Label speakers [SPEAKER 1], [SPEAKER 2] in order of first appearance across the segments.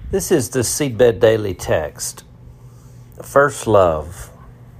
[SPEAKER 1] This is the Seedbed Daily Text. First love.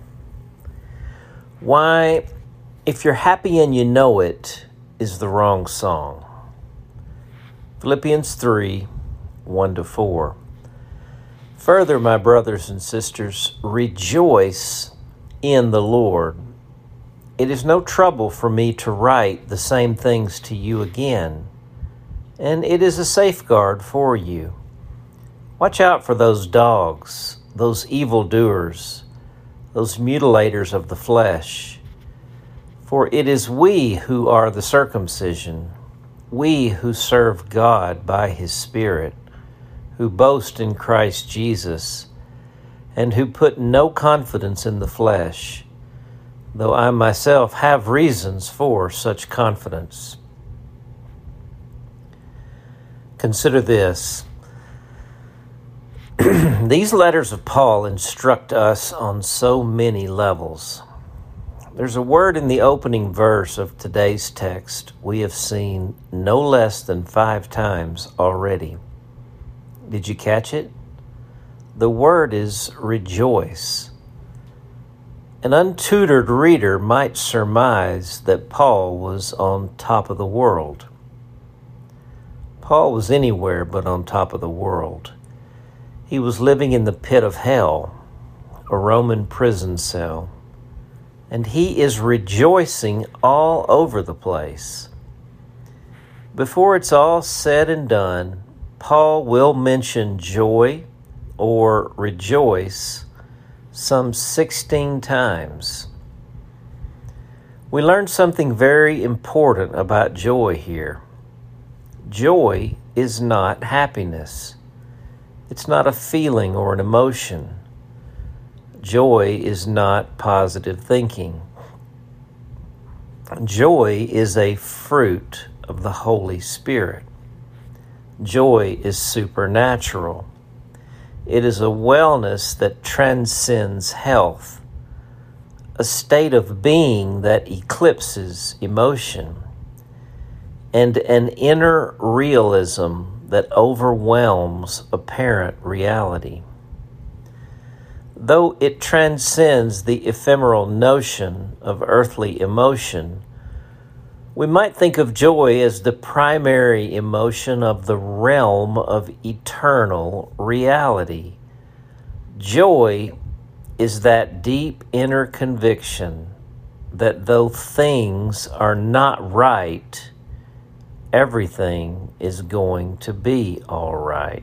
[SPEAKER 1] Why, if you're happy and you know it, is the wrong song. Philippians 3, 1-4. Further, my brothers and sisters, rejoice in the Lord. It is no trouble for me to write the same things to you again, and it is a safeguard for you. Watch out for those dogs, those evildoers, those mutilators of the flesh. For it is we who are the circumcision, we who serve God by His Spirit, who boast in Christ Jesus, and who put no confidence in the flesh, though I myself have reasons for such confidence. Consider this. These letters of Paul instruct us on so many levels. There's a word in the opening verse of today's text we have seen no less than 5 times already. Did you catch it? The word is rejoice. An untutored reader might surmise that Paul was on top of the world. Paul was anywhere but on top of the world. He was living in the pit of hell, a Roman prison cell, and he is rejoicing all over the place. Before it's all said and done, Paul will mention joy or rejoice some 16 times. We learn something very important about joy here. Joy is not happiness. It's not a feeling or an emotion. Joy is not positive thinking. Joy is a fruit of the Holy Spirit. Joy is supernatural. It is a wellness that transcends health, a state of being that eclipses emotion, and an inner realism that overwhelms apparent reality. Though it transcends the ephemeral notion of earthly emotion, we might think of joy as the primary emotion of the realm of eternal reality. Joy is that deep inner conviction that though things are not right, everything is going to be all right.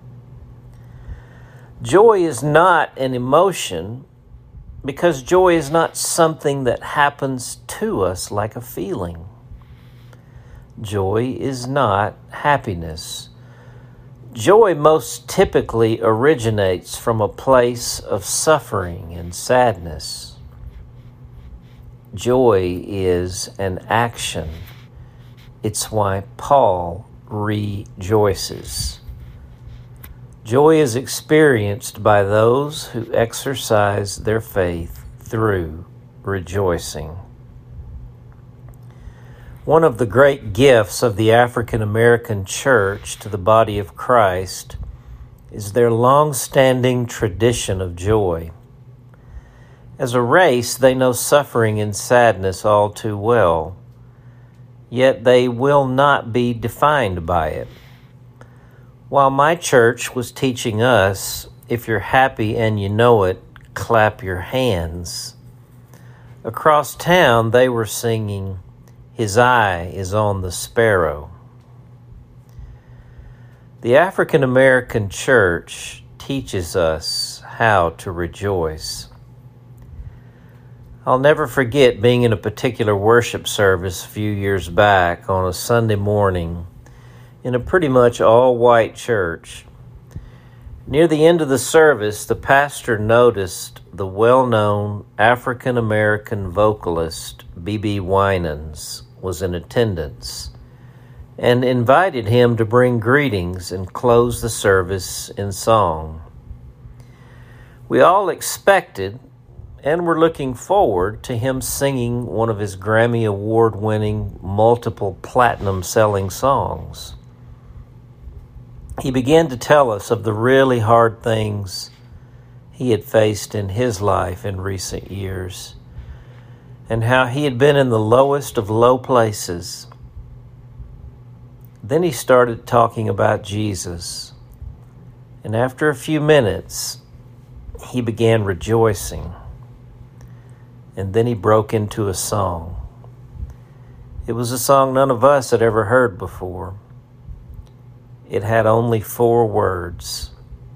[SPEAKER 1] Joy is not an emotion because joy is not something that happens to us like a feeling. Joy is not happiness. Joy most typically originates from a place of suffering and sadness. Joy is an action. It's why Paul rejoices. Joy is experienced by those who exercise their faith through rejoicing. One of the great gifts of the African American church to the body of Christ is their long-standing tradition of joy. As a race, they know suffering and sadness all too well. Yet they will not be defined by it. While my church was teaching us, if you're happy and you know it, clap your hands, across town they were singing, "His eye is on the sparrow." The African American church teaches us how to rejoice. I'll never forget being in a particular worship service a few years back on a Sunday morning in a pretty much all-white church. Near the end of the service, the pastor noticed the well-known African-American vocalist B.B. Winans was in attendance and invited him to bring greetings and close the service in song. We all expected and we're looking forward to him singing one of his Grammy Award-winning, multiple platinum-selling songs. he began to tell us of the really hard things he had faced in his life in recent years, and how he had been in the lowest of low places. Then he started talking about Jesus, and after a few minutes, he began rejoicing, and then he broke into a song. It was a song none of us had ever heard before. It had only 4 words.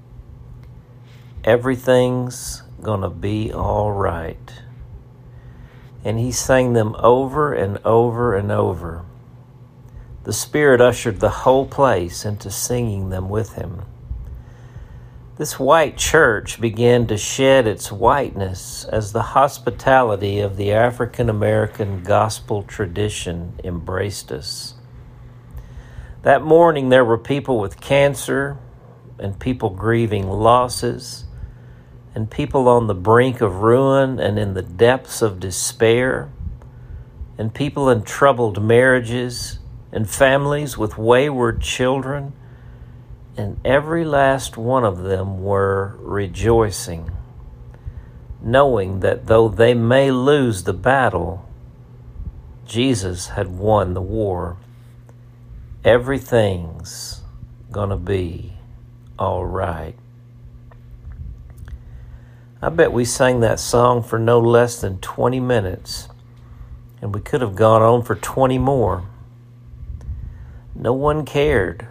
[SPEAKER 1] Everything's gonna be all right. And he sang them over and over and over. The Spirit ushered the whole place into singing them with him. This white church began to shed its whiteness as the hospitality of the African American gospel tradition embraced us. That morning there were people with cancer, and people grieving losses, and people on the brink of ruin and in the depths of despair, and people in troubled marriages, and families with wayward children, and every last one of them were rejoicing, knowing that though they may lose the battle, Jesus had won the war. Everything's gonna be all right. I bet we sang that song for no less than 20 minutes, and we could have gone on for 20 more. No one cared.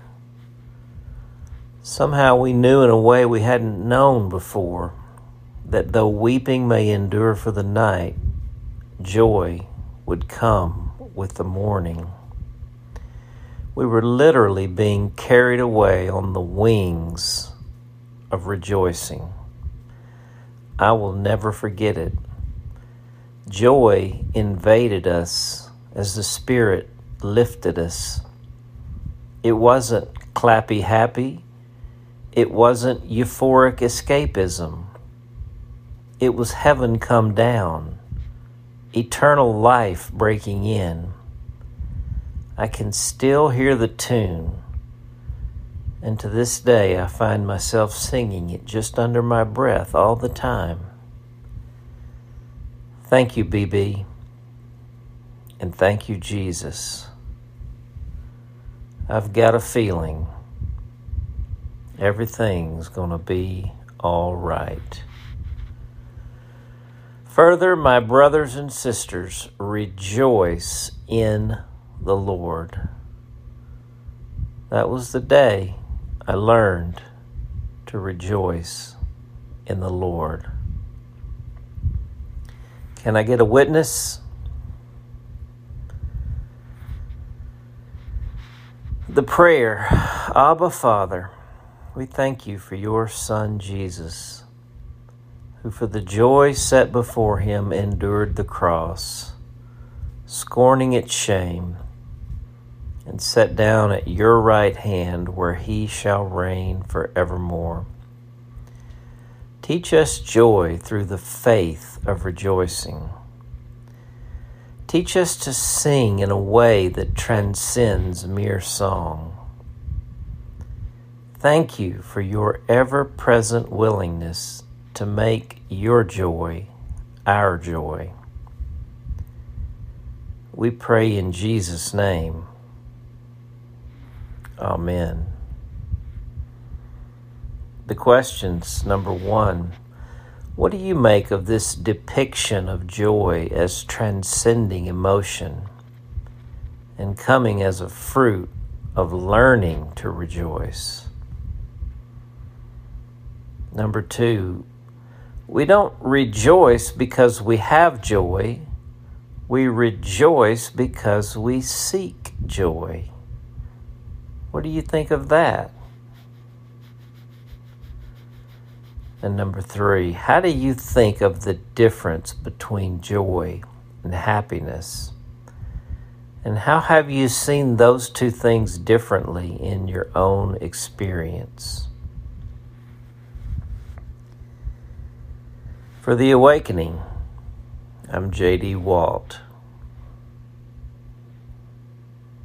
[SPEAKER 1] Somehow we knew in a way we hadn't known before that though weeping may endure for the night, joy would come with the morning. We were literally being carried away on the wings of rejoicing. I will never forget it. Joy invaded us as the Spirit lifted us. It wasn't clappy happy. It wasn't euphoric escapism. It was heaven come down, eternal life breaking in. I can still hear the tune, and to this day I find myself singing it just under my breath all the time. Thank you, BB, and thank you, Jesus. I've got a feeling everything's gonna be all right. Further, my brothers and sisters, rejoice in the Lord. That was the day I learned to rejoice in the Lord. Can I get a witness? The prayer, Abba Father, we thank you for your Son Jesus, who for the joy set before him endured the cross, scorning its shame, and sat down at your right hand where he shall reign forevermore. Teach us joy through the faith of rejoicing. Teach us to sing in a way that transcends mere song. Thank you for your ever-present willingness to make your joy our joy. We pray in Jesus' name. Amen. The questions, number 1, what do you make of this depiction of joy as transcending emotion and coming as a fruit of learning to rejoice? Number 2, we don't rejoice because we have joy. We rejoice because we seek joy. What do you think of that? And number 3, how do you think of the difference between joy and happiness? And how have you seen those two things differently in your own experience? For The Awakening, I'm J.D. Walt.